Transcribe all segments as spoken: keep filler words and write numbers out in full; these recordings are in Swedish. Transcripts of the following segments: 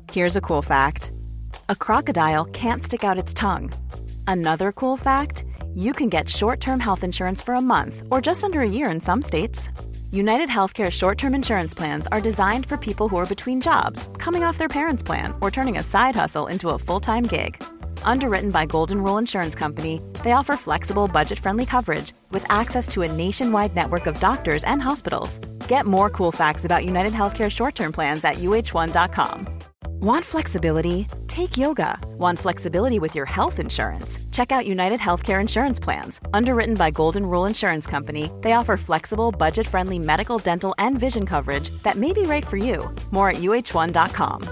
Here's a cool fact. A crocodile can't stick out its tongue. Another cool fact, you can get short-term health insurance for a month or just under a year in some states. United Healthcare short-term insurance plans are designed for people who are between jobs, coming off their parents' plan, or turning a side hustle into a full-time gig. Underwritten by Golden Rule Insurance Company, they offer flexible, budget-friendly coverage with access to a nationwide network of doctors and hospitals. Get more cool facts about United Healthcare short-term plans at U H one dot com. Want flexibility? Take yoga. Want flexibility with your health insurance? Check out United Healthcare Insurance Plans. Underwritten by Golden Rule Insurance Company, they offer flexible, budget-friendly medical, dental, and vision coverage that may be right for you. More at U H one dot com.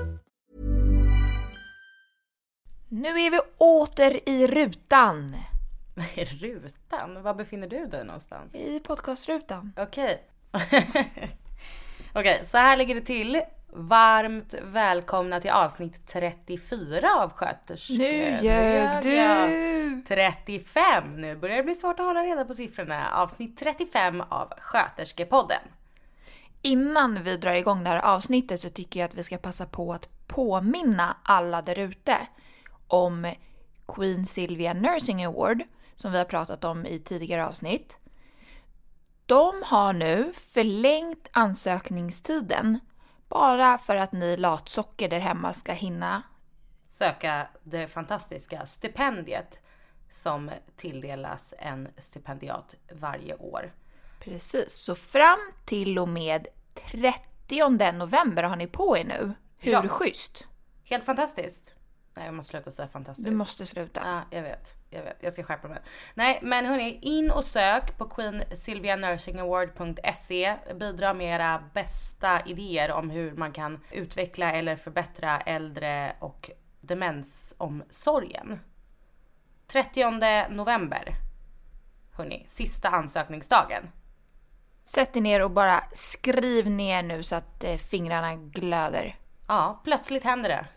Nu är vi åter i rutan. I rutan? Var befinner du dig någonstans? I podcastrutan. Okej. Okej, så här ligger det till. Varmt välkomna till avsnitt trettiofyra av Sköterske. Nu ljög du! trettiofem, nu börjar det bli svårt att hålla reda på siffrorna. Avsnitt trettiofem av Sköterskepodden. Innan vi drar igång det här avsnittet så tycker jag att vi ska passa på att påminna alla där ute om Queen Silvia Nursing Award som vi har pratat om i tidigare avsnitt. De har nu förlängt ansökningstiden bara för att ni latsocker där hemma ska hinna söka det fantastiska stipendiet som tilldelas en stipendiat varje år. Precis, så fram till och med trettionde november har ni på er nu. Hur ja. Schysst? Helt fantastiskt. Nej, jag måste sluta säga fantastiskt. Du måste sluta. Ja, jag vet. Jag vet. Jag ska skärpa mig. Nej, men hörni, in och sök på queen silvia nursing award punkt se. Bidra med era bästa idéer om hur man kan utveckla eller förbättra äldre och demensomsorgen. trettionde november. Hörni, sista ansökningsdagen. Sätt er ner och bara skriv ner nu så att eh, fingrarna glöder. Ja, plötsligt händer det.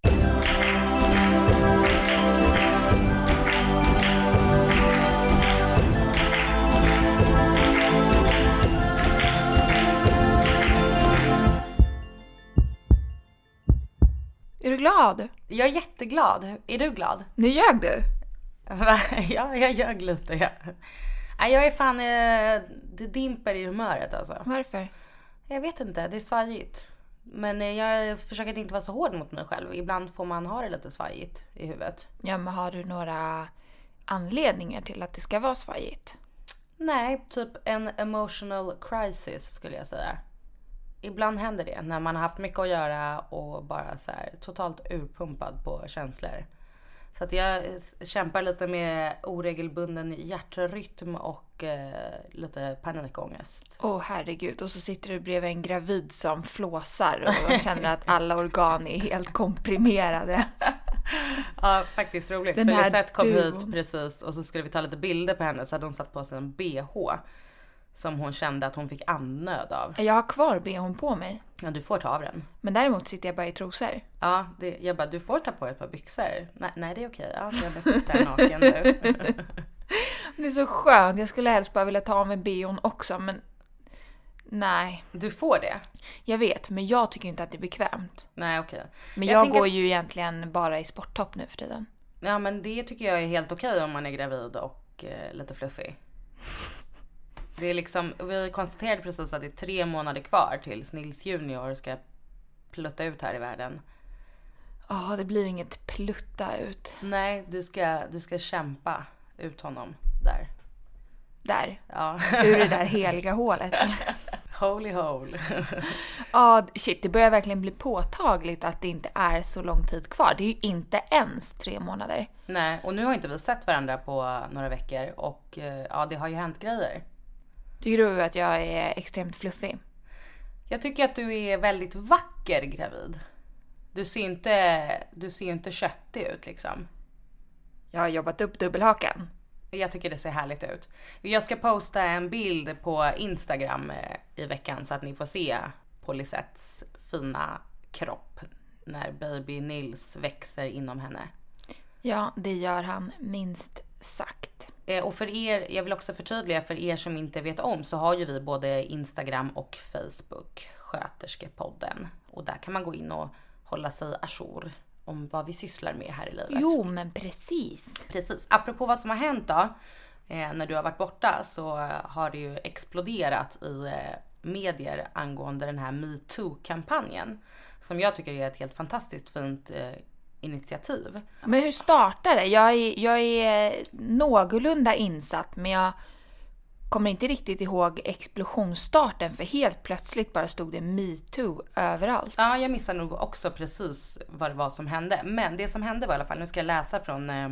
Är du glad? Jag är jätteglad. Är du glad? Nu ljög du. Ja, jag ljög lite. Ja. Jag är fan... Det dimper i humöret alltså. Varför? Jag vet inte, det är svajigt. Men jag försöker att inte vara så hård mot mig själv. Ibland får man ha det lite svajigt i huvudet. Ja, men har du några anledningar till att det ska vara svajigt? Nej, typ en emotional crisis skulle jag säga. Ibland händer det när man har haft mycket att göra och bara så här totalt urpumpad på känslor. Så att jag kämpar lite med oregelbunden hjärtrytm och eh, lite panikångest. Åh oh, herregud, och så sitter du bredvid en gravid som flåsar och känner att alla organ är helt komprimerade. Ja, faktiskt roligt. Den här Felicette kom duon. hit precis och så skulle vi ta lite bilder på henne, så hade hon satt på sig en B H som hon kände att hon fick andnöd av. Jag har kvar B H:n på mig. Ja, du får ta av den. Men däremot sitter jag bara i trosor. Ja, det, jag bara, du får ta på dig ett par byxor. Nej, nej det är okej. Ja, jag sitter naken nu. Det är så skönt. Jag skulle helst bara vilja ta av mig B H:n också, men nej. Du får det? Jag vet, men jag tycker inte att det är bekvämt. Nej, okej. Men jag, jag tänker... går ju egentligen bara i sporttopp nu för tiden. Ja, men det tycker jag är helt okej om man är gravid och eh, lite fluffig. Det är liksom, vi konstaterade precis att det är tre månader kvar tills Nils junior ska plutta ut här i världen. Ja, oh, det blir inget plutta ut. Nej, du ska, du ska kämpa ut honom där. Där? Ja. Ur det där heliga hålet. Holy hole. Ja, oh, shit, det börjar verkligen bli påtagligt att det inte är så lång tid kvar. Det är ju inte ens tre månader. Nej, och nu har inte vi sett varandra på några veckor och ja, det har ju hänt grejer. Tycker du att jag är extremt fluffig? Jag tycker att du är väldigt vacker gravid. Du ser inte, du ser inte köttig ut liksom. Jag har jobbat upp dubbelhakan. Jag tycker det ser härligt ut. Jag ska posta en bild på Instagram i veckan så att ni får se Polisettes fina kropp när baby Nils växer inom henne. Ja, det gör han minst sagt. Och för er, jag vill också förtydliga för er som inte vet om, så har ju vi både Instagram och Facebook, Sköterskepodden. Och där kan man gå in och hålla sig ajour om vad vi sysslar med här i livet. Jo, men precis. Precis. Apropå vad som har hänt då, eh, när du har varit borta så har det ju exploderat i eh, medier angående den här MeToo-kampanjen. Som jag tycker är ett helt fantastiskt fint eh, initiativ. Men hur startar det? Jag är, jag är någorlunda insatt, men jag kommer inte riktigt ihåg explosionsstarten, för helt plötsligt bara stod det MeToo överallt. Ja, jag missar nog också precis vad det var som hände. Men det som hände var i alla fall, nu ska jag läsa från eh,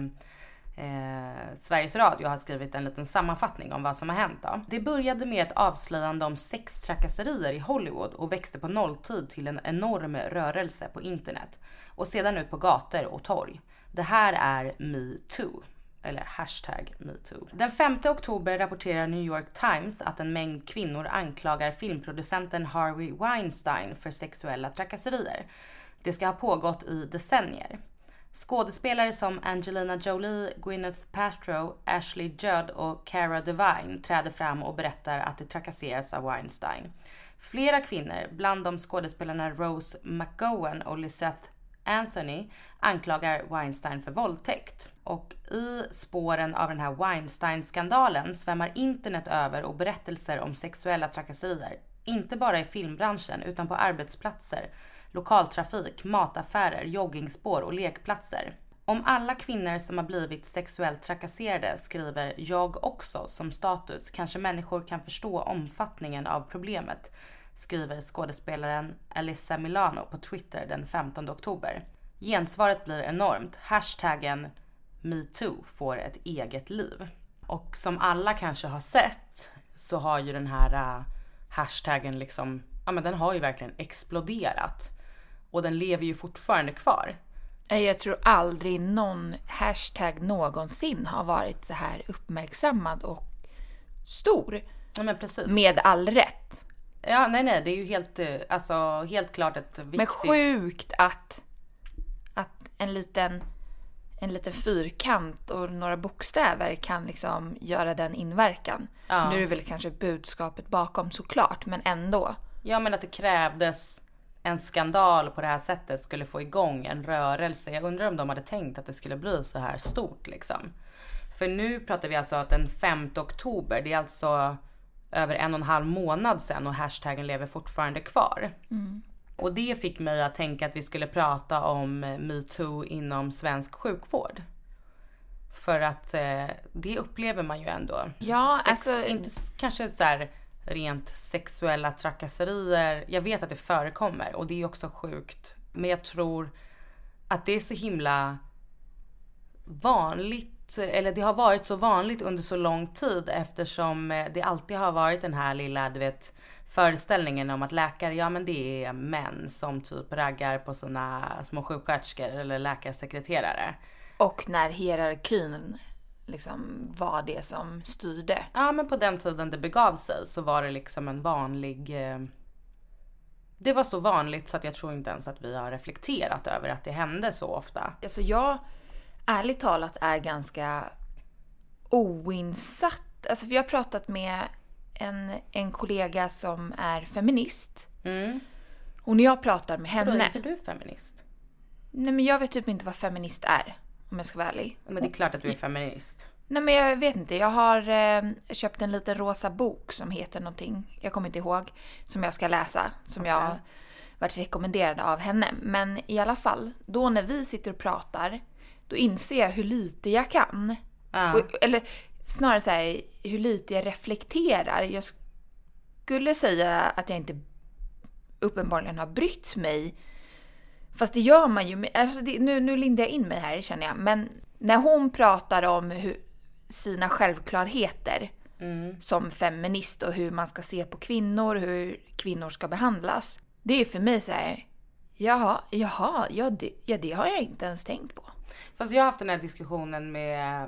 eh, Sveriges Radio har skrivit en liten sammanfattning om vad som har hänt då. Det började med ett avslöjande om sextrakasserier i Hollywood och växte på nolltid till en enorm rörelse på internet. Och sedan ut på gator och torg. Det här är MeToo. Eller hashtag MeToo. Den femte oktober rapporterar New York Times att en mängd kvinnor anklagar filmproducenten Harvey Weinstein för sexuella trakasserier. Det ska ha pågått i decennier. Skådespelare som Angelina Jolie, Gwyneth Paltrow, Ashley Judd och Cara Delevingne träder fram och berättar att de trakasserats av Weinstein. Flera kvinnor, bland dem skådespelarna Rose McGowan och Lisette Anthony, anklagar Weinstein för våldtäkt. Och i spåren av den här Weinstein-skandalen svämmar internet över och berättelser om sexuella trakasserier. Inte bara i filmbranschen utan på arbetsplatser, lokaltrafik, mataffärer, joggingspår och lekplatser. Om alla kvinnor som har blivit sexuellt trakasserade skriver jag också som status, kanske människor kan förstå omfattningen av problemet, skriver skådespelaren Alyssa Milano på Twitter den femtonde oktober. Gensvaret blir enormt. Hashtaggen MeToo får ett eget liv. Och som alla kanske har sett så har ju den här uh, hashtaggen liksom, ja men den har ju verkligen exploderat. Och den lever ju fortfarande kvar. Jag tror aldrig någon hashtag någonsin har varit så här uppmärksammad och stor. Ja men precis. Med all rätt. Ja nej nej, det är ju helt, alltså, helt klart ett viktigt... Men sjukt att, att en liten... en liten fyrkant och några bokstäver kan liksom göra den inverkan. Ja. Nu är det väl kanske budskapet bakom såklart, men ändå. Ja, men att det krävdes en skandal på det här sättet skulle få igång en rörelse. Jag undrar om de hade tänkt att det skulle bli så här stort liksom. För nu pratar vi alltså att den femte oktober, det är alltså över en och en halv månad sedan och hashtaggen lever fortfarande kvar. Mm. Och det fick mig att tänka att vi skulle prata om MeToo inom svensk sjukvård. För att eh, det upplever man ju ändå. Ja, Sex, alltså... Inte kanske så här rent sexuella trakasserier. Jag vet att det förekommer och det är också sjukt. Men jag tror att det är så himla vanligt. Eller det har varit så vanligt under så lång tid eftersom det alltid har varit den här lilla, du vet... föreställningen om att läkare, ja men det är män som typ raggar på sina små sjuksköterskor eller läkarsekreterare. Och när hierarkin liksom var det som styrde. Ja men på den tiden det begav sig så var det liksom en vanlig... Eh, det var så vanligt så att jag tror inte ens att vi har reflekterat över att det hände så ofta. Alltså jag, ärligt talat, är ganska oinsatt. Alltså för jag har pratat med En, en kollega som är feminist. Mm. Och när jag pratar med henne... Då är inte du feminist? Nej men jag vet typ inte vad feminist är. Om jag ska vara ärlig. Men det är klart att du är feminist. Nej men jag vet inte. Jag har eh, köpt en liten rosa bok som heter någonting. Jag kommer inte ihåg. Som jag ska läsa. Som okay. jag har varit rekommenderad av henne. Men i alla fall. Då när vi sitter och pratar. Då inser jag hur lite jag kan. Uh. Och, eller... Snarare så här, hur lite jag reflekterar. Jag skulle säga att jag inte uppenbarligen har brytt mig. Fast det gör man ju. Alltså det, nu, nu lindar jag in mig här, känner jag. Men när hon pratar om hur, sina självklarheter mm. som feminist och hur man ska se på kvinnor, hur kvinnor ska behandlas. Det är för mig så här, jaha, jaha ja, det, ja, det har jag inte ens tänkt på. Fast jag har haft den här diskussionen med...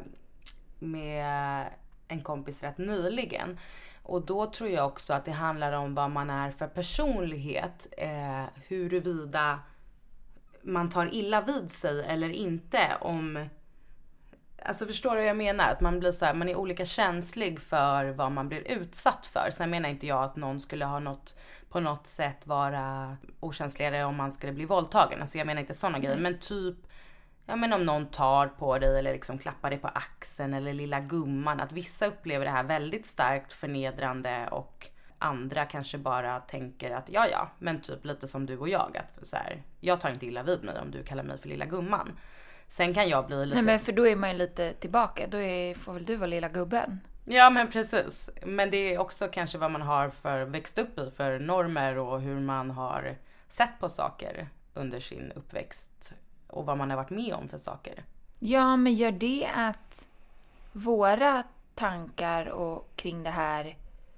med en kompis rätt nyligen. Och då tror jag också att det handlar om vad man är för personlighet. Eh, huruvida man tar illa vid sig eller inte. Om Alltså förstår du vad jag menar? Att man blir så här, man är olika känslig för vad man blir utsatt för. Sen menar inte jag att någon skulle ha något, på något sätt vara okänsligare om man skulle bli våldtagen. Alltså jag menar inte sådana mm. grejer. Men typ, ja men om någon tar på dig eller liksom klappar dig på axeln eller lilla gumman. Att vissa upplever det här väldigt starkt förnedrande och andra kanske bara tänker att ja ja, men typ lite som du och jag. Att så här, jag tar inte illa vid mig om du kallar mig för lilla gumman. Sen kan jag bli lite... Nej men för då är man ju lite tillbaka. Då är, får väl du vara lilla gubben. Ja men precis. Men det är också kanske vad man har för växt upp i. För normer och hur man har sett på saker under sin uppväxt. Och vad man har varit med om för saker. Ja men gör det att våra tankar och kring det här...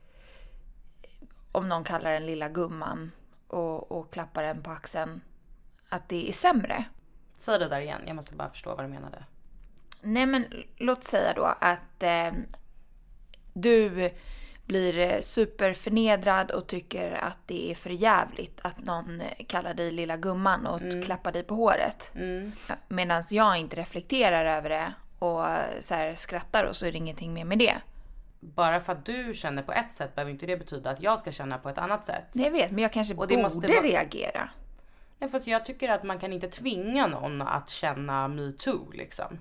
Om någon kallar den lilla gumman och, och klappar den på axeln. Att det är sämre. Säg det där igen, jag måste bara förstå vad du menade. Nej men låt säga då att eh, du blir superförnedrad och tycker att det är för jävligt att någon kallar dig lilla gumman och mm. klappar dig på håret. Mm. Medan jag inte reflekterar över det och så här skrattar och så är det ingenting mer med det. Bara för att du känner på ett sätt behöver inte det betyda att jag ska känna på ett annat sätt. Nej, jag vet, men jag kanske och det borde måste vara... reagera. Nej, fast jag tycker att man kan inte tvinga någon att känna me too, liksom.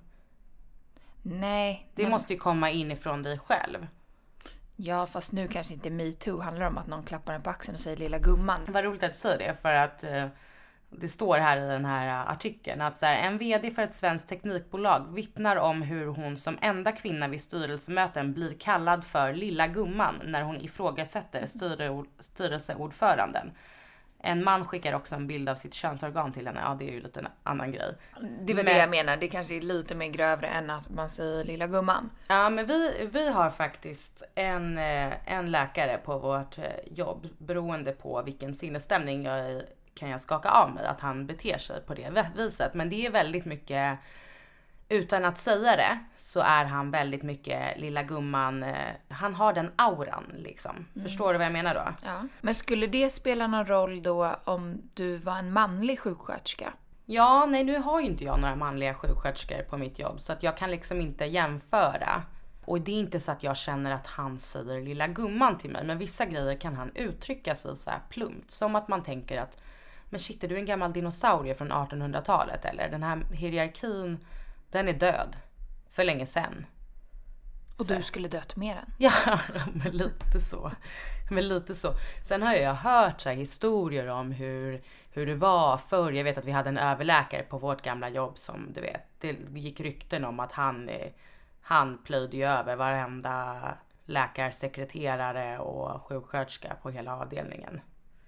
Nej. Det men... måste ju komma inifrån dig själv. Ja, fast nu kanske inte me too handlar om att någon klappar en på axeln och säger lilla gumman. Vad roligt att du säger det, för att eh, det står här i den här artikeln att så här, en vd för ett svenskt teknikbolag vittnar om hur hon som enda kvinna vid styrelsemöten blir kallad för lilla gumman när hon ifrågasätter styre, styrelseordföranden. En man skickar också en bild av sitt könsorgan till henne. Ja, det är ju lite en annan grej. Det var men, det jag menar. Det kanske är lite mer grövre än att man säger lilla gumman. Ja, men vi, vi har faktiskt en, en läkare på vårt jobb. Beroende på vilken sinnesstämning jag är, kan jag skaka av mig att han beter sig på det viset. Men det är väldigt mycket... Utan att säga det så är han väldigt mycket lilla gumman. Han har den auran liksom. Mm. Förstår du vad jag menar då? Ja. Men skulle det spela någon roll då om du var en manlig sjuksköterska? Ja, nej nu har ju inte jag några manliga sjuksköterskor på mitt jobb. Så att jag kan liksom inte jämföra. Och det är inte så att jag känner att han säger lilla gumman till mig. Men vissa grejer kan han uttrycka sig så här plumpt. Som att man tänker att, men shit, är du en gammal dinosaurie från artonhundratalet? Eller den här hierarkin... Den är död. För länge sedan. Och så. Du skulle dött med den? Ja, men lite så. Men lite så. Sen har jag hört så här historier om hur, hur det var förr. Jag vet att vi hade en överläkare på vårt gamla jobb som du vet. Det gick rykten om att han, han plöjde ju över varenda läkarsekreterare och sjuksköterska på hela avdelningen.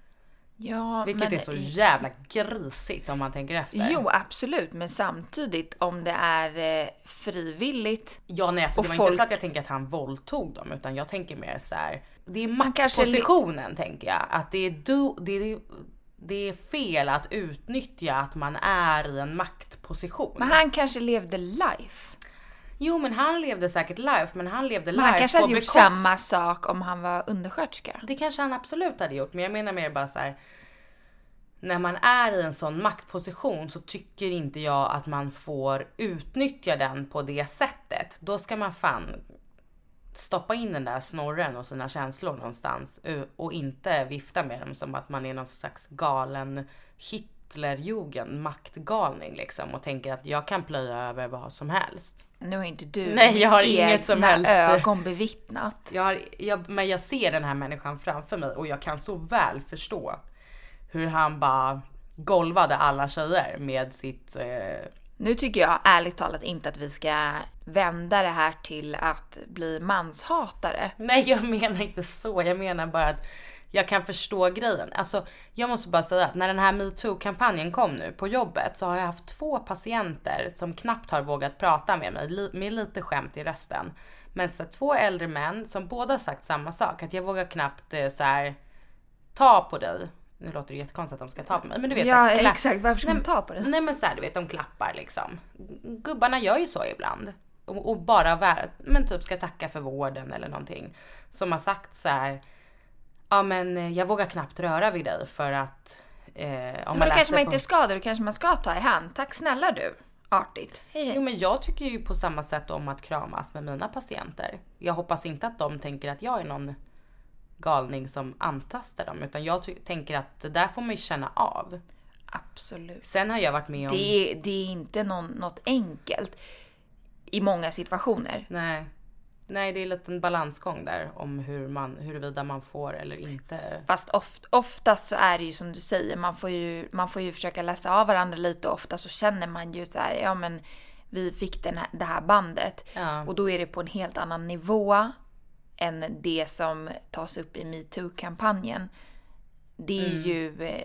Ja, vilket men... är så jävla grisigt om man tänker efter. Jo, absolut. Men samtidigt om det är eh, frivilligt. Ja, nej, alltså, det var folk... inte så att jag tänker att han våldtog dem. Utan jag tänker mer så här. Det är maktpositionen kanske... tänker jag. Att det är, du, det, är, det är fel att utnyttja att man är i en maktposition. Men han kanske levde life. Jo, men han levde säkert life. Men han levde life. Men han kanske hade gjort bekost... samma sak om han var undersköterska. Det kanske han absolut hade gjort. Men jag menar mer bara så här. När man är i en sån maktposition så tycker inte jag att man får utnyttja den på det sättet. Då ska man fan stoppa in den där snorren och sina känslor någonstans. Och inte vifta med dem som att man är någon slags galen Hitlerjugend, maktgalning liksom. Och tänker att jag kan plöja över vad som helst. Nu är inte du. Nej, jag har inget som helst ögon bevittnat. Jag har, jag, men jag ser den här människan framför mig och jag kan så väl förstå hur han bara golvade alla tjejer med sitt... Eh... Nu tycker jag ärligt talat inte att vi ska vända det här till att bli manshatare. Nej, jag menar inte så. Jag menar bara att jag kan förstå grejen. Alltså, jag måste bara säga att när den här MeToo-kampanjen kom nu på jobbet så har jag haft två patienter som knappt har vågat prata med mig li- med lite skämt i rösten. Men så två äldre män som båda sagt samma sak. Att jag vågar knappt eh, så här, ta på dig. Nu låter det jättekonstigt att de ska ta på mig. Men du vet, ja, så här, klapp... exakt. Varför ska nej, de ta på dig? Nej, men så här, du vet, de klappar liksom. Gubbarna gör ju så ibland. Och, och bara vär, men typ ska tacka för vården eller någonting. Som har sagt så här... Ja, men jag vågar knappt röra vid dig för att... Eh, om men man då kanske man på... inte ska det. Då kanske man ska ta i hand. Tack snälla du. artigt. Hej, hej. Jo, men jag tycker ju på samma sätt om att kramas med mina patienter. Jag hoppas inte att de tänker att jag är någon galning som antastar dem. Utan jag ty- tänker att det där får man ju känna av. Absolut. Sen har jag varit med om... Det, det är inte någon, något enkelt i många situationer. Nej. Nej, det är en liten balansgång där om hur man, huruvida man får eller inte. Fast oft, oftast så är det ju som du säger, man får ju, man får ju försöka läsa av varandra lite, och ofta så känner man ju så här, ja men vi fick den här, det här bandet. Ja. Och då är det på en helt annan nivå än det som tas upp i MeToo-kampanjen. Det är mm. ju eh,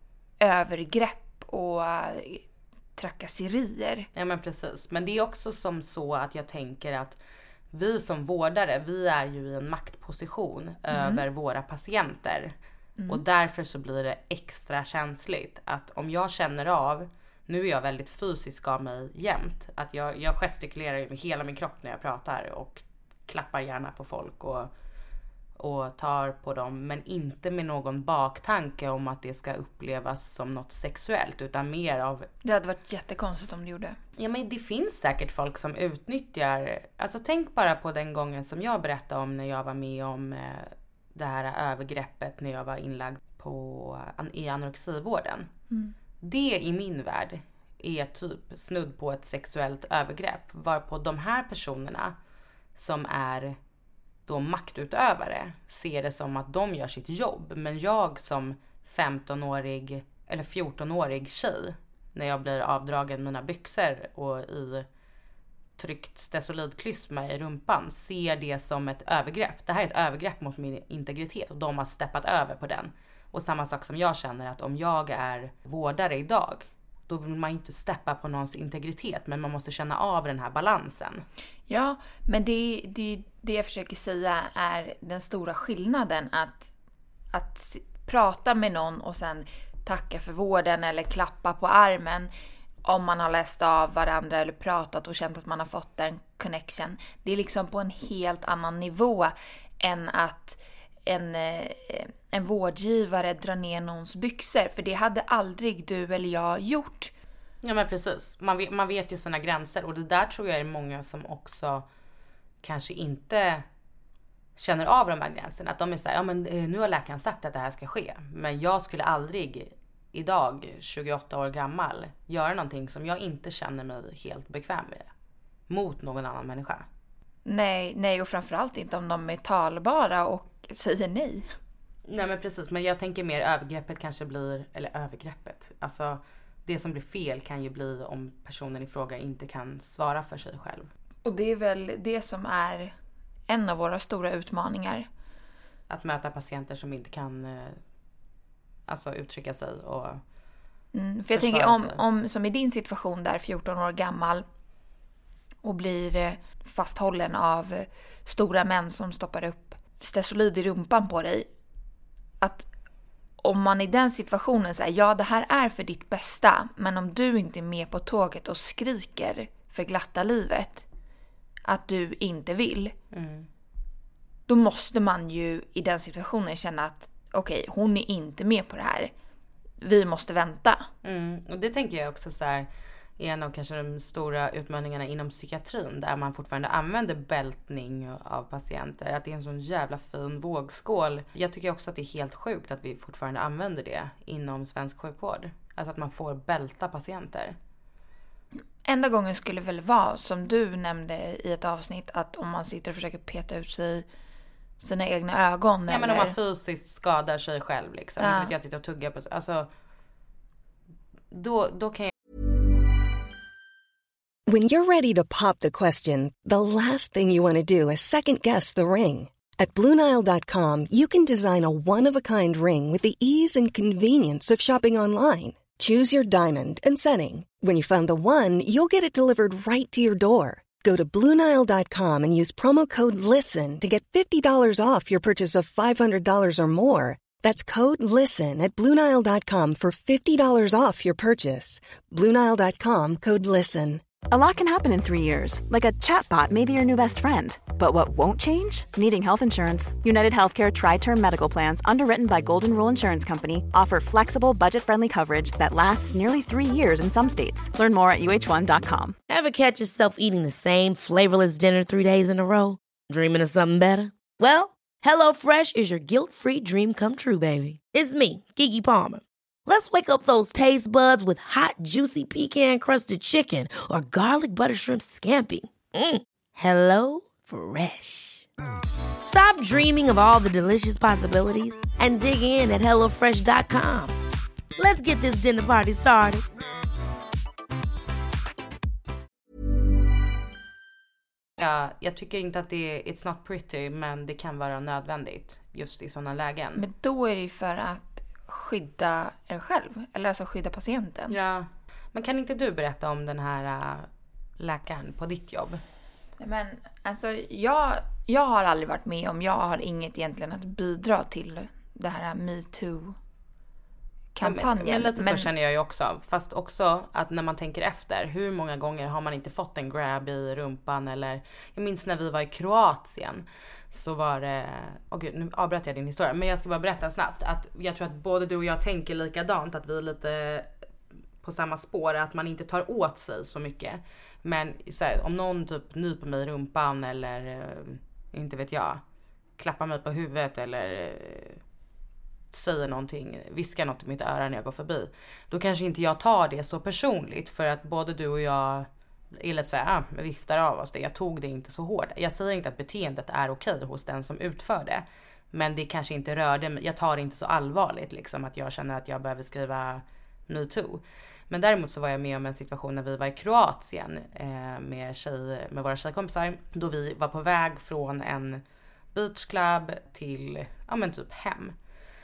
övergrepp och eh, trakasserier. Ja, men precis. Men det är också som så att jag tänker att vi som vårdare, vi är ju i en maktposition mm. över våra patienter. Mm. Och därför så blir det extra känsligt att om jag känner av, nu är jag väldigt fysisk av mig jämt, att jag, jag gestikulerar ju med hela min kropp när jag pratar och klappar gärna på folk och, och tar på dem, men inte med någon baktanke om att det ska upplevas som något sexuellt, utan mer av... Det hade varit jättekonstigt om du gjorde. Ja, men det finns säkert folk som utnyttjar... Alltså tänk bara på den gången som jag berättade om när jag var med om eh, det här övergreppet när jag var inlagd på, i anorexivården. Mm. Det i min värld är typ snudd på ett sexuellt övergrepp, varpå de här personerna som är då maktutövare ser det som att de gör sitt jobb. Men jag som femtonårig eller fjortonårig tjej, när jag blir avdragen mina byxor och i tryckt stesolidklysma i rumpan, ser det som ett övergrepp. Det här är ett övergrepp mot min integritet och de har steppat över på den. Och samma sak som jag känner att om jag är vårdare idag, då vill man inte steppa på någons integritet, men man måste känna av den här balansen. Ja, men det, det, det jag försöker säga är den stora skillnaden att, att prata med någon och sen tacka för vården eller klappa på armen om man har läst av varandra eller pratat och känt att man har fått en connection. Det är liksom på en helt annan nivå än att en, en vårdgivare drar ner någons byxor. För det hade aldrig du eller jag gjort. Ja, men precis. Man vet, man vet ju sina gränser. Och det där tror jag är många som också kanske inte känner av de här gränserna. Att de är så här, ja men nu har läkaren sagt att det här ska ske. Men jag skulle aldrig idag, tjugoåtta år gammal, göra någonting som jag inte känner mig helt bekväm med. Mot någon annan människa. Nej, nej och framförallt inte om de är talbara och säger nej. Nej, men precis. Men jag tänker mer övergreppet kanske blir, eller övergreppet. Alltså det som blir fel kan ju bli om personen i fråga inte kan svara för sig själv. Och det är väl det som är en av våra stora utmaningar. Att möta patienter som inte kan eh, alltså uttrycka sig och mm, för jag tänker om, om, som i din situation där, fjorton år gammal och blir fasthållen av stora män som stoppar upp stesolid i rumpan på dig. Att om man i den situationen säger, ja det här är för ditt bästa, men om du inte är med på tåget och skriker för glatta livet att du inte vill, mm. då måste man ju i den situationen känna att okej, okay, hon är inte med på det här. Vi måste vänta. Mm. Och det tänker jag också så här, är en av kanske de stora utmaningarna inom psykiatrin, där man fortfarande använder bältning av patienter. Att det är en sån jävla fin vågskål. Jag tycker också att det är helt sjukt att vi fortfarande använder det inom svensk sjukvård. Alltså att man får bälta patienter. Enda gången skulle väl vara, som du nämnde i ett avsnitt, att om man sitter och försöker peta ut sig sina egna ögon. Ja, eller... men om man fysiskt skadar sig själv liksom. Ja. Jag sitter och tuggar på... Alltså, då, då kan jag... When you're ready to pop the question, the last thing you want to do is second guess the ring. At Blue Nile dot com, you can design a one-of-a-kind ring with the ease and convenience of shopping online. Choose your diamond and setting. When you find the one, you'll get it delivered right to your door. Go to Blue Nile dot com and use promo code LISTEN to get fifty dollars off your purchase of five hundred dollars or more. That's code LISTEN at Blue Nile dot com for fifty dollars off your purchase. Blue Nile dot com, code LISTEN. A lot can happen in three years, like a chatbot may be your new best friend. But what won't change? Needing health insurance. United Healthcare Tri-Term Medical Plans, underwritten by Golden Rule Insurance Company, offer flexible, budget-friendly coverage that lasts nearly three years in some states. Learn more at U H one dot com. Ever catch yourself eating the same flavorless dinner three days in a row? Dreaming of something better? Well, HelloFresh is your guilt-free dream come true, baby. It's me, Keke Palmer. Let's wake up those taste buds with hot, juicy pecan-crusted chicken or garlic butter shrimp scampi. Mm. Hello Fresh. Stop dreaming of all the delicious possibilities and dig in at hello fresh dot com. Let's get this dinner party started. Ja, jag tycker inte att det är it's not pretty, men det kan vara nödvändigt just i sådana lägen. Men då är det ju för att skydda en själv, eller alltså skydda patienten. Ja, men kan inte du berätta om den här uh, läkaren på ditt jobb? Men alltså jag, jag har aldrig varit med om, jag har inget egentligen att bidra till det här MeToo-kampanjen. Men, men lite men... så känner jag ju också. Fast också att när man tänker efter, hur många gånger har man inte fått en grab i rumpan? Eller jag minns när vi var i Kroatien. Så var det, åh gud, nu avbröt jag din historia. Men jag ska bara berätta snabbt att jag tror att både du och jag tänker likadant. Att vi är lite på samma spår, att man inte tar åt sig så mycket. Men så här, om någon typ nyper mig i rumpan eller inte vet jag, klappar mig på huvudet eller säger någonting, viskar något i mitt öra när jag går förbi, då kanske inte jag tar det så personligt, för att både du och jag är lite såhär, ah, viftar av oss det. Jag tog det inte så hårt. Jag säger inte att beteendet är okej hos den som utför det, men det kanske inte rörde mig. Jag tar det inte så allvarligt liksom, att jag känner att jag behöver skriva MeToo. Men däremot så var jag med om en situation när vi var i Kroatien eh, med, tjej, med våra tjejkompisar. Då vi var på väg från en beachclub till, ja men typ hem.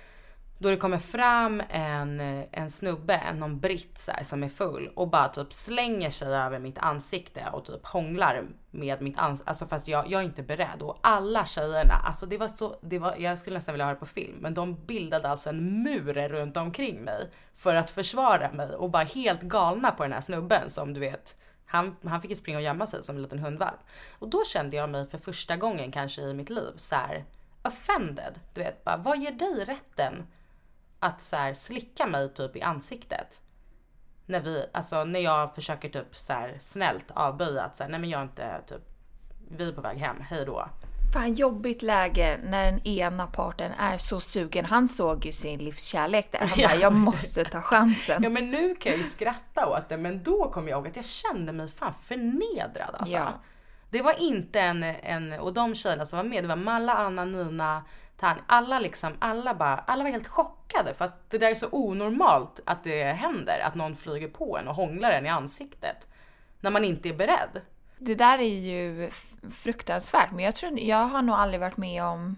Då det kommer fram en, en snubbe, någon britt så här, som är full och bara typ slänger sig över mitt ansikte och typ hånglar med mitt ansikte. Alltså fast jag, jag är inte beredd. Och alla tjejerna, alltså det var så, det var, jag skulle nästan vilja ha det på film. Men de bildade alltså en mur runt omkring mig för att försvara mig. Och bara helt galna på den här snubben som du vet, han, han fick ju springa och gömma sig som en liten hundvalp. Och då kände jag mig för första gången kanske i mitt liv så här offended. Du vet, bara, vad ger dig rätten att så här slicka mig typ i ansiktet? När vi, alltså när jag försöker typ så här snällt avböja att så här, nej men jag är inte typ, vi är på väg hem, hej då. Fan, jobbigt läge när den ena parten är så sugen. Han såg ju sin livskärlek där. Han ja. bara, jag måste ta chansen. Ja men nu kan jag ju skratta åt det, men då kom jag ihåg att jag kände mig fan förnedrad alltså. Ja. Det var inte en, en, och de tjejerna som var med, det var Malla, Anna, Nina, Tanja, alla liksom, alla bara, alla var helt chockade för att det där är så onormalt att det händer, att någon flyger på en och hånglar en i ansiktet när man inte är beredd. Det där är ju fruktansvärt, men jag tror, jag har nog aldrig varit med om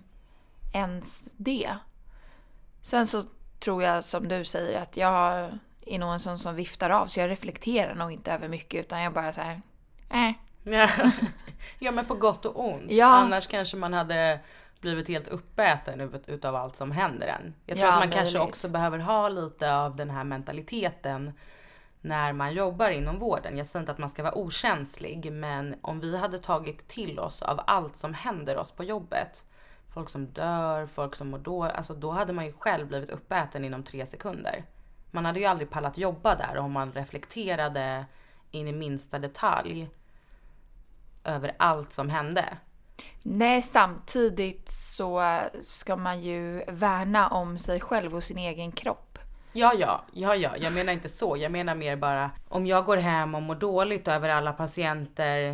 ens det. Sen så tror jag som du säger att jag är nog en sån som viftar av, så jag reflekterar nog inte över mycket, utan jag bara så här, eh. Ja. Ja men på gott och ont. Ja. Annars kanske man hade blivit helt uppäten utav allt som händer än. Jag tror ja, att man möjligt. kanske också behöver ha lite av den här mentaliteten när man jobbar inom vården. Jag säger inte att man ska vara okänslig, men om vi hade tagit till oss av allt som händer oss på jobbet, folk som dör, folk som mår dåligt, alltså då hade man ju själv blivit uppäten inom tre sekunder. Man hade ju aldrig pallat jobba där om man reflekterade in i minsta detalj över allt som hände. Nej, samtidigt så ska man ju värna om sig själv och sin egen kropp. Ja, ja, ja, ja. Jag menar inte så. Jag menar mer bara, om jag går hem och mår dåligt över alla patienter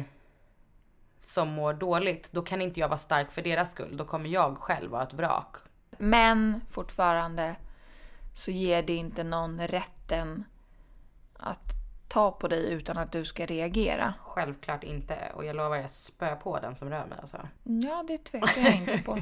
som mår dåligt, då kan inte jag vara stark för deras skull. Då kommer jag själv vara ett vrak. Men fortfarande så ger det inte någon rätten att ta på dig utan att du ska reagera. Självklart inte. Och jag lovar, jag spö på den som rör mig alltså. Ja, det tvekar jag inte på.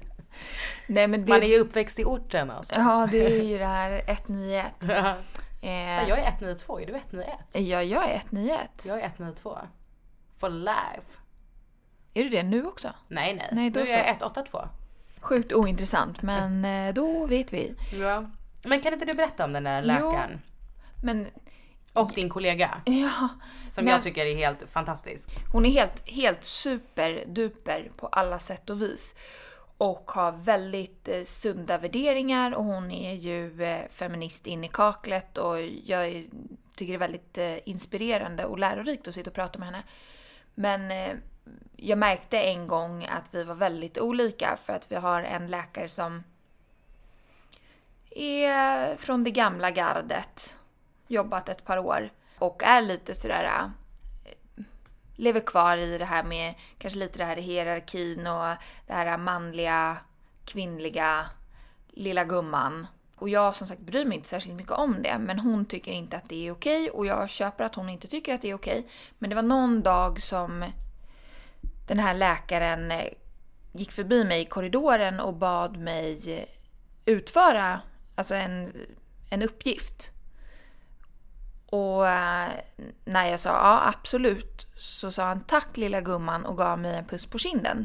Nej, men det... Man är ju uppväxt i orten alltså. Ja, det är ju det här ett nio ett. Ja. eh... Jag är ett nio två, är du ett nio ett? Ja, jag är ett nio ett. Jag är ett nio två. For life. Är du det nu också? Nej, nej. nej då nu är jag så. ett åtta två. Sjukt ointressant, men då vet vi. Ja. Men kan inte du berätta om den där läkaren? Jo, men... Och din kollega. Ja. Som men, jag tycker är helt fantastisk. Hon är helt, helt superduper på alla sätt och vis. Och har väldigt eh, sunda värderingar. Och hon är ju eh, feminist in i kaklet. Och jag är, tycker det är väldigt eh, inspirerande och lärorikt att sitta och prata med henne. Men eh, jag märkte en gång att vi var väldigt olika. För att vi har en läkare som är från det gamla gardet. Jobbat ett par år. Och är lite sådär... lever kvar i det här med kanske lite det här hierarkin och det här manliga, kvinnliga, lilla gumman. Och jag som sagt bryr mig inte särskilt mycket om det. Men hon tycker inte att det är okej. Och jag köper att hon inte tycker att det är okej. Men det var någon dag som den här läkaren gick förbi mig i korridoren och bad mig utföra alltså en, en uppgift. Och äh, när jag sa ja absolut så sa han tack lilla gumman och gav mig en puss på kinden.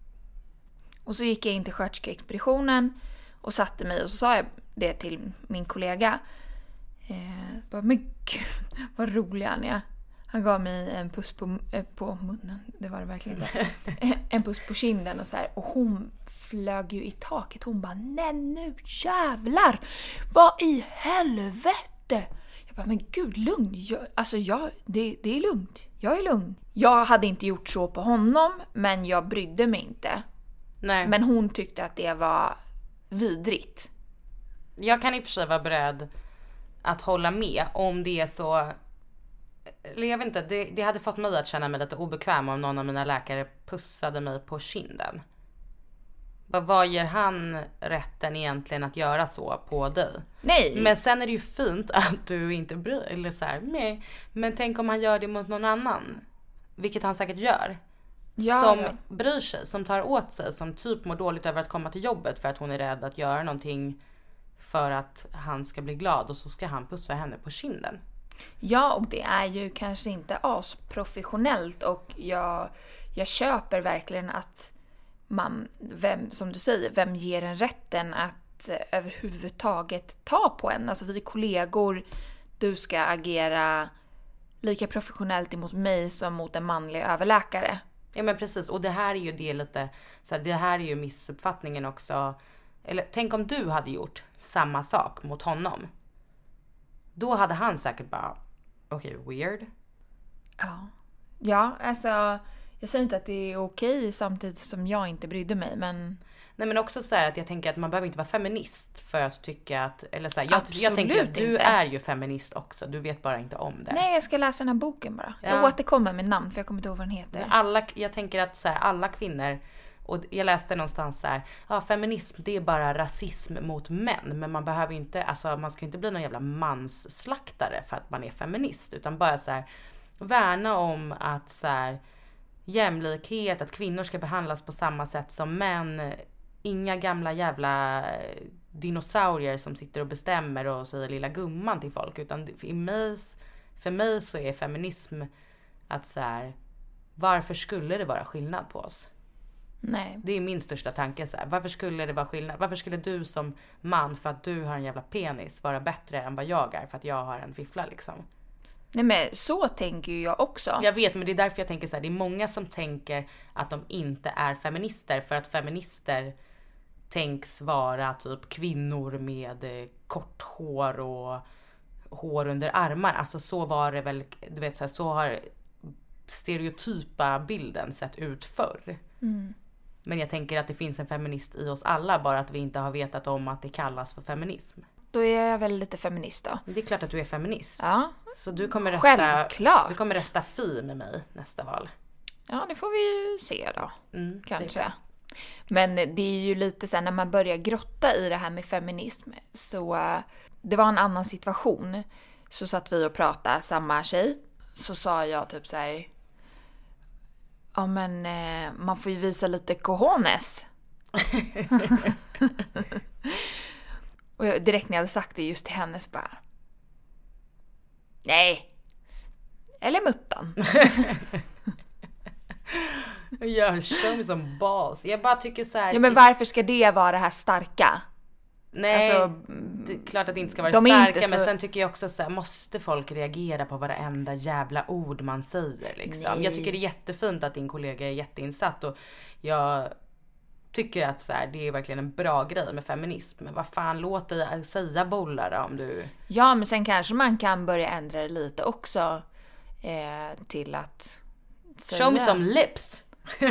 Och så gick jag in till sköterskeexpeditionen och satte mig och så sa jag det till min kollega. Eh, bara, men gud, vad rolig han är. Han gav mig en puss på, eh, på munnen, det var det verkligen inte. En puss på kinden och så här. Och hon flög ju i taket. Hon bara, nej nu jävlar, vad i helvete. Jag bara, men gud, lugn. Jag, alltså, jag, det, det är lugnt. Jag är lugn. Jag hade inte gjort så på honom, men jag brydde mig inte. Nej. Men hon tyckte att det var vidrigt. Jag kan i och för sig vara beredd att hålla med om det är så... Eller jag vet inte, det, det hade fått mig att känna mig lite obekväm om någon av mina läkare pussade mig på kinden. Vad ger han rätten egentligen att göra så på dig? Nej. Men sen är det ju fint att du inte bryr eller så här, nej. Men tänk om han gör det mot någon annan. Vilket han säkert gör. Ja, som ja. bryr sig, som tar åt sig, som typ mår dåligt över att komma till jobbet för att hon är rädd att göra någonting för att han ska bli glad och så ska han pussa henne på kinden. Ja, och det är ju kanske inte asprofessionellt och jag, jag köper verkligen att man, vem, som du säger, vem ger en rätten att överhuvudtaget ta på en? Alltså vi är kollegor, du ska agera lika professionellt emot mig som mot en manlig överläkare. Ja men precis, och det här är ju det lite, så här, det här är ju missuppfattningen också. Eller tänk om du hade gjort samma sak mot honom. Då hade han säkert bara, okej, okay, weird. Ja, ja alltså jag säger inte att det är okej samtidigt som jag inte brydde mig, men... Nej men också så här att jag tänker att man behöver inte vara feminist för att tycka att, eller så här, jag, Absolut jag tänker att du inte. är ju feminist också, du vet bara inte om det. Nej, jag ska läsa den här boken bara. Ja. Jag återkommer med namn för jag kommer inte ihåg vad den heter. Alla, jag tänker att så här, alla kvinnor, och jag läste någonstans så här, ja feminism det är bara rasism mot män, men man behöver ju inte, alltså man ska inte bli någon jävla mansslaktare för att man är feminist, utan bara så här värna om att så här jämlikhet, att kvinnor ska behandlas på samma sätt som män. Inga gamla jävla dinosaurier som sitter och bestämmer och säger lilla gumman till folk, utan för mig, för mig så är feminism att så här, varför skulle det vara skillnad på oss? Nej. Det är min största tanke så här. Varför skulle det vara skillnad? Varför skulle du som man, för att du har en jävla penis, vara bättre än vad jag är för att jag har en fiffla liksom? Nej men så tänker ju jag också. Jag vet, men det är därför jag tänker så här, det är många som tänker att de inte är feminister för att feminister tänks vara typ kvinnor med eh, kort hår och hår under armar. Alltså så var det väl, du vet så här, så har stereotypa bilden sett ut förr. Mm. Men jag tänker att det finns en feminist i oss alla, bara att vi inte har vetat om att det kallas för feminism. Då är jag väl lite feminist då. Det är klart att du är feminist. Ja. Så du kommer rösta, Självklart. du kommer rösta fi med mig nästa val. Ja, det får vi ju se då. Mm, Kanske. Men det är ju lite så här, när man börjar grotta i det här med feminism, så uh, det var en annan situation. Så satt vi och pratade, samma tjej. Så sa jag typ så här, ja men eh, man får ju visa lite cojones. Och jag, direkt när jag hade sagt det just till henne så bara, nej. Eller muttan. Jag kör mig som bas. Jag bara tycker så här. Ja men varför ska det vara det här starka? Nej, alltså, det är klart att det inte ska vara de starka, så... men sen tycker jag också så här, måste folk reagera på varenda jävla ord man säger liksom. Nej. Jag tycker det är jättefint att din kollega är jätteinsatt och jag tycker att så här, det är verkligen en bra grej med feminism. Men vad fan, låt dig säga bollar då, om du... Ja, men sen kanske man kan börja ändra det lite också eh, till att säga... Show me some lips!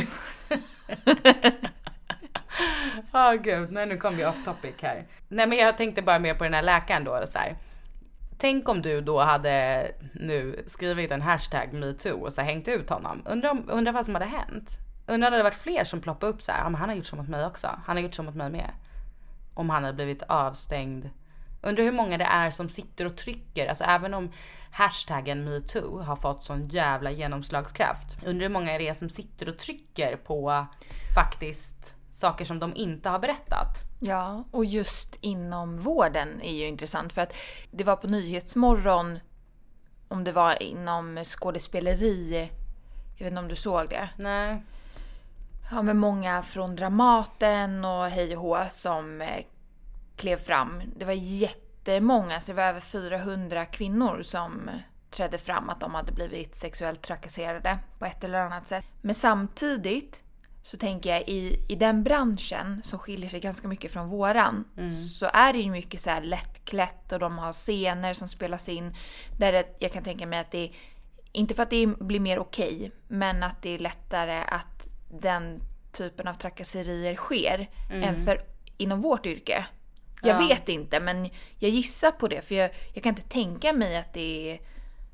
Åh oh, gud, nej, nu kom vi off topic här. Nej, men jag tänkte bara mer på den här läkaren då. Så här. Tänk om du då hade nu skrivit en hashtag MeToo och så hängt ut honom. Undrar, om, undrar vad som hade hänt. Undrar om det hade varit fler som ploppade upp så här. Ja, men han har gjort så mot mig också. Han har gjort så mot mig med. Om han hade blivit avstängd. Undrar hur många det är som sitter och trycker. Alltså även om hashtaggen MeToo har fått sån jävla genomslagskraft. Undrar hur många det är som sitter och trycker på faktiskt saker som de inte har berättat. Ja, och just inom vården är ju intressant. För att det var på Nyhetsmorgon, om det var inom skådespeleri. Jag vet inte om du såg det. Nej. Ja, med många från Dramaten och hej och hå som eh, klev fram. Det var jättemånga, så det var över fyrahundra kvinnor som trädde fram att de hade blivit sexuellt trakasserade på ett eller annat sätt. Men samtidigt så tänker jag i, i den branschen som skiljer sig ganska mycket från våran mm. så är det ju mycket så här lättklätt och de har scener som spelas in där det, jag kan tänka mig att det är, inte för att det blir mer okej, men att det är lättare att den typen av trakasserier sker mm. än för inom vårt yrke. Jag ja. vet inte, men jag gissar på det, för jag, jag kan inte tänka mig att det är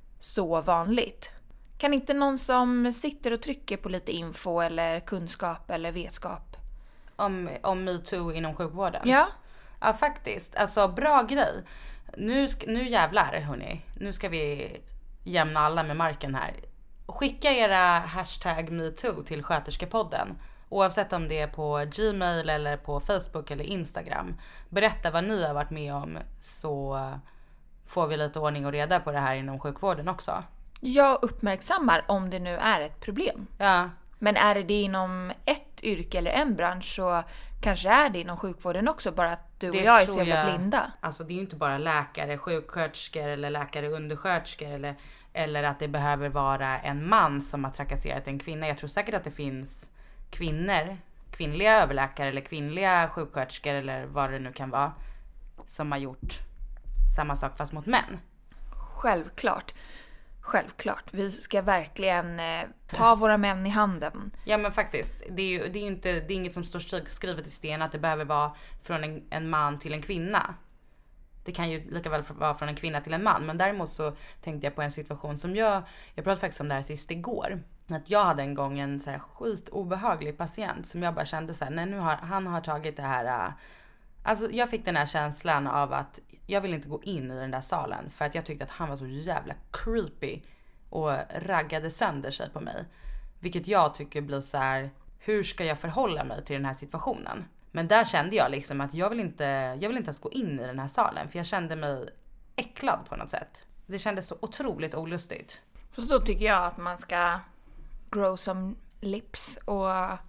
så vanligt. Kan inte någon som sitter och trycker på lite info eller kunskap eller vetskap om, om MeToo inom sjukvården? Ja. Ja, faktiskt. Alltså, bra grej. Nu, nu jävlar, hörni. Nu ska vi jämna alla med marken här. Skicka era hashtag MeToo till Sköterskepodden. Oavsett om det är på Gmail eller på Facebook eller Instagram. Berätta vad ni har varit med om, så får vi lite ordning och reda på det här inom sjukvården också. Jag uppmärksammar om det nu är ett problem. Ja. Men är det inom ett yrke eller en bransch, så kanske är det inom sjukvården också, bara att du och det jag är så jävla jag, blinda. Alltså det är ju inte bara läkare, sjuksköterskor eller läkare undersköterskor eller, eller att det behöver vara en man som har trakasserat en kvinna. Jag tror säkert att det finns kvinnor, kvinnliga överläkare eller kvinnliga sjuksköterskor eller vad det nu kan vara, som har gjort samma sak fast mot män. Självklart. Självklart. Vi ska verkligen eh, ta våra män i handen. Ja, men faktiskt. Det är ju det är inte, det är inget som står skrivet i sten att det behöver vara från en, en man till en kvinna. Det kan ju lika väl vara från en kvinna till en man. Men däremot så tänkte jag på en situation som jag... Jag pratade faktiskt om det här sist igår. Att jag hade en gång en så här skit obehaglig patient som jag bara kände så här, nej, nu har han har tagit det här... Uh, alltså jag fick den här känslan av att jag vill inte gå in i den där salen. För att jag tyckte att han var så jävla creepy och raggade sönder sig på mig. Vilket jag tycker blir så här, hur ska jag förhålla mig till den här situationen? Men där kände jag liksom att jag vill inte, jag vill inte ens gå in i den här salen. För jag kände mig äcklad på något sätt. Det kändes så otroligt olustigt. Så då tycker jag att man ska grow some lips och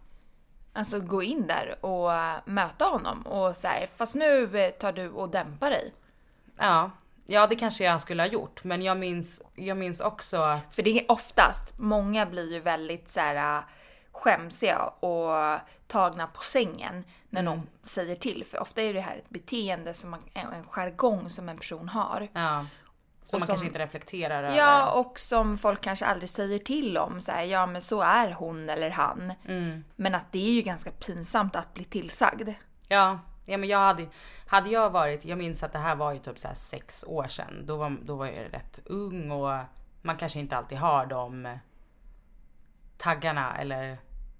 alltså gå in där och möta honom. Och så här, fast nu tar du och dämpar dig. Ja, ja det kanske jag skulle ha gjort. Men jag minns, jag minns också att... För det är oftast, många blir ju väldigt så här skämsiga och tagna på sängen när mm. någon säger till. För ofta är det här ett beteende, som man, en jargong som en person har. Ja, som och man som, kanske inte reflekterar över. Ja, och som folk kanske aldrig säger till om. Så här, ja, men så är hon eller han. Mm. Men att det är ju ganska pinsamt att bli tillsagd. Ja, ja men jag hade, hade jag varit, jag minns att det här var ju typ så här sex år sedan. Då var, då var jag rätt ung och man kanske inte alltid har de taggarna eller...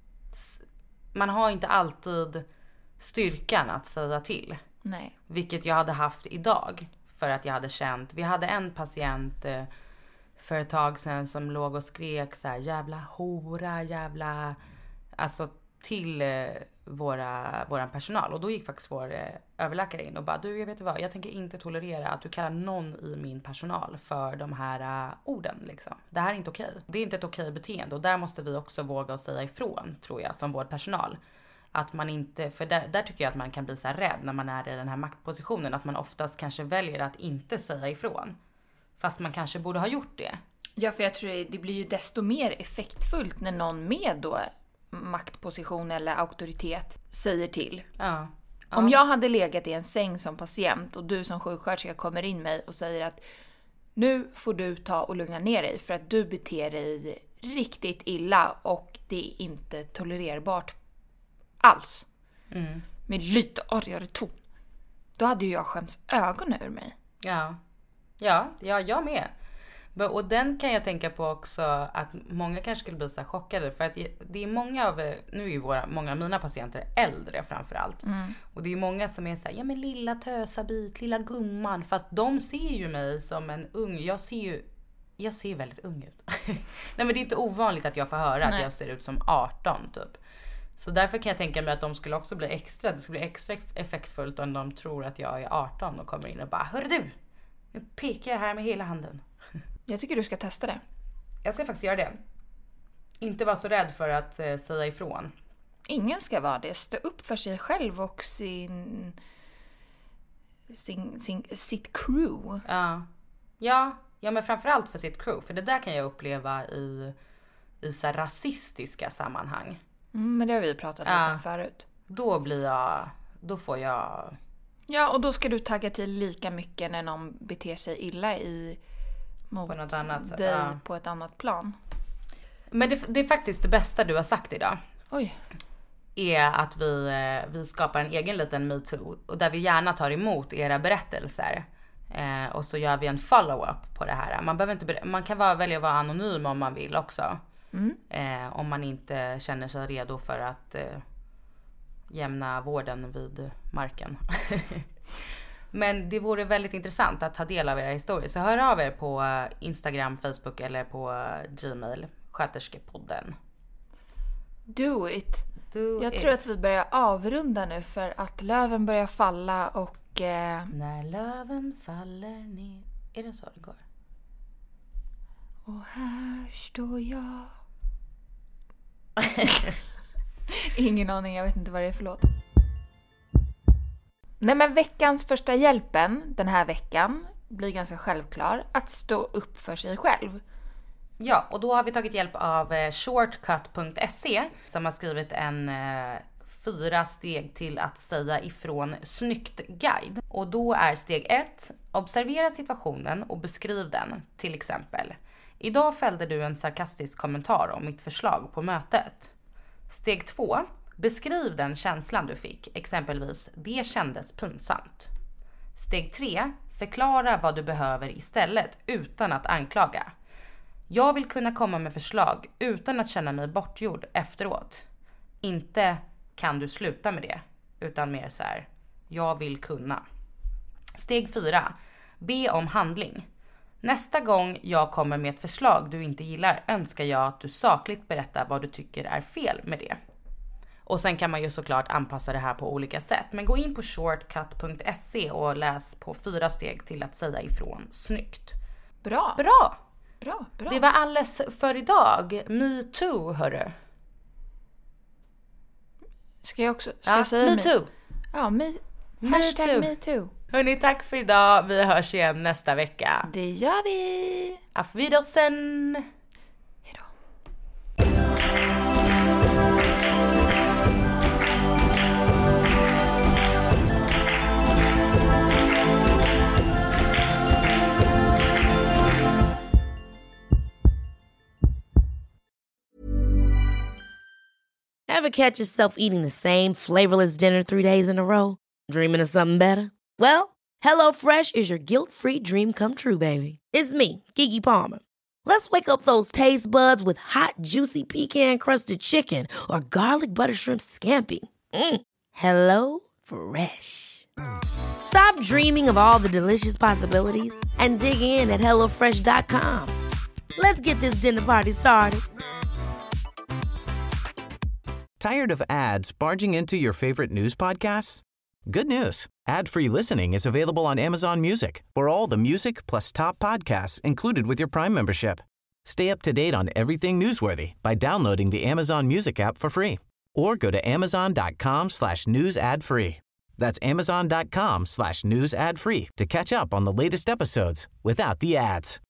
Man har inte alltid styrkan att säga till. Nej. Vilket jag hade haft idag. För att jag hade känt... Vi hade en patient eh, för ett tag sedan som låg och skrek så här, jävla hora, jävla... Alltså till eh, våra, våran personal. Och då gick faktiskt vår eh, överläkare in och bara, du, jag vet vad, jag tänker inte tolerera att du kallar någon i min personal för de här uh, orden liksom. Det här är inte okej. Det är inte ett okej beteende och där måste vi också våga och säga ifrån, tror jag, som vårdpersonal. Att man inte, för där, där tycker jag att man kan bli så här rädd när man är i den här maktpositionen. Att man oftast kanske väljer att inte säga ifrån. Fast man kanske borde ha gjort det. Ja, för jag tror det, det blir ju desto mer effektfullt när någon med då maktposition eller auktoritet säger till. Ja. Ja. Om jag hade legat i en säng som patient och du som sjuksköterska kommer in mig och säger att nu får du ta och lugna ner dig för att du beter dig riktigt illa och det är inte tolererbart alls. Mm. Med lite argare ton. Då hade ju jag skäms ögonen ur mig. Ja. Ja, ja, jag med. Och den kan jag tänka på också att många kanske skulle bli så här chockade. För att det är många av, nu är ju våra, många av mina patienter äldre framförallt. Mm. Och det är många som är så här, ja men lilla tösabit, lilla gumman. För att de ser ju mig som en ung, jag ser ju, jag ser väldigt ung ut. Nej men det är inte ovanligt att jag får höra Nej. Att jag ser ut som arton typ. Så därför kan jag tänka mig att de skulle också bli extra, det skulle bli extra effektfullt om de tror att jag är arton och kommer in och bara, hör du, nu pekar jag här med hela handen. Jag tycker du ska testa det. Jag ska faktiskt göra det. Inte vara så rädd för att eh, säga ifrån. Ingen ska vara det. Stå upp för sig själv och sin, sin, sin sitt crew. Ja. Ja, ja, men framförallt för sitt crew. För det där kan jag uppleva i, i så här rasistiska sammanhang. Mm, men det har vi pratat ja. lite om förut. Då blir jag, då får jag... Ja, och då ska du tagga till lika mycket när någon beter sig illa i... mot på något annat sätt. dig Ja. På ett annat plan. Men det, det är faktiskt det bästa du har sagt idag. Oj. Är att vi, vi skapar en egen liten MeToo. Och där vi gärna tar emot era berättelser. Eh, och så gör vi en follow-up på det här. Man, behöver inte, man kan bara välja att vara anonym om man vill också. Mm. Eh, om man inte känner sig redo för att eh, jämna vården vid marken. Men det vore väldigt intressant att ta del av era historier. Så hör av er på Instagram, Facebook eller på Gmail. Sköterskepodden. Do it. Do Jag it. tror att vi börjar avrunda nu för att löven börjar falla och... Eh... När löven faller ner. Är det så det går? Och här står jag. Ingen aning, jag vet inte vad det är för låt. Nej, men veckans första hjälpen den här veckan blir ganska självklar. Att stå upp för sig själv. Ja, och då har vi tagit hjälp av shortcut punkt se som har skrivit en eh, fyra steg till att säga ifrån snyggt guide. Och då är steg ett, observera situationen och beskriv den. Till exempel, idag fällde du en sarkastisk kommentar om mitt förslag på mötet. Steg två, beskriv den känslan du fick, exempelvis det kändes pinsamt. Steg tre, förklara vad du behöver istället utan att anklaga. Jag vill kunna komma med förslag utan att känna mig bortgjord efteråt. Inte kan du sluta med det, utan mer så här, jag vill kunna. Steg fyra, be om handling. Nästa gång jag kommer med ett förslag du inte gillar önskar jag att du sakligt berättar vad du tycker är fel med det. Och sen kan man ju såklart anpassa det här på olika sätt. Men gå in på shortcut punkt se och läs på fyra steg till att säga ifrån snyggt. Bra. Bra. Bra, bra. Det var alles för idag. Me too, hörru. Ska jag också ska ja, jag säga me me too? Ja, me, me hashtag too. me too. Hörrni, tack för idag. Vi hörs igen nästa vecka. Det gör vi. Auf Wiedersehen. Hej då. Ever catch yourself eating the same flavorless dinner three days in a row? Dreaming of something better? Well, HelloFresh is your guilt-free dream come true, baby. It's me, Keke Palmer. Let's wake up those taste buds with hot, juicy pecan-crusted chicken or garlic butter shrimp scampi. Mm. Hello Fresh. Stop dreaming of all the delicious possibilities and dig in at hello fresh dot com. Let's get this dinner party started. Tired of ads barging into your favorite news podcasts? Good news. Ad-free listening is available on Amazon Music for all the music plus top podcasts included with your Prime membership. Stay up to date on everything newsworthy by downloading the Amazon Music app for free or go to amazon.com slash news ad free. That's amazon.com slash news ad free to catch up on the latest episodes without the ads.